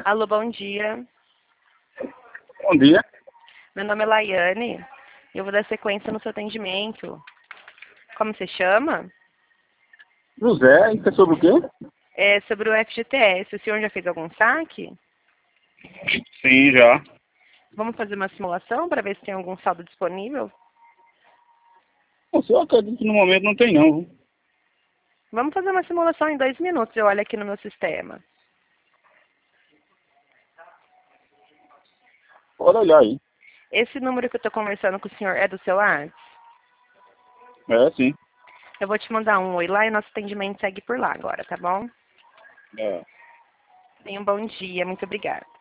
Alô, bom dia. Bom dia. Meu nome é Laiane e eu vou dar sequência no seu atendimento. Como você chama? José, isso é sobre o quê? É sobre o FGTS. O senhor já fez algum saque? Sim, já. Vamos fazer uma simulação para ver se tem algum saldo disponível? Eu acredito que no momento não tem não. Viu? Vamos fazer uma simulação em 2 minutos. Eu olho aqui no meu sistema. Pode olhar aí. Esse número que eu estou conversando com o senhor é do seu WhatsApp? É, sim. Eu vou te mandar um oi lá e nosso atendimento segue por lá agora, tá bom? É. Tenha um bom dia. Muito obrigada.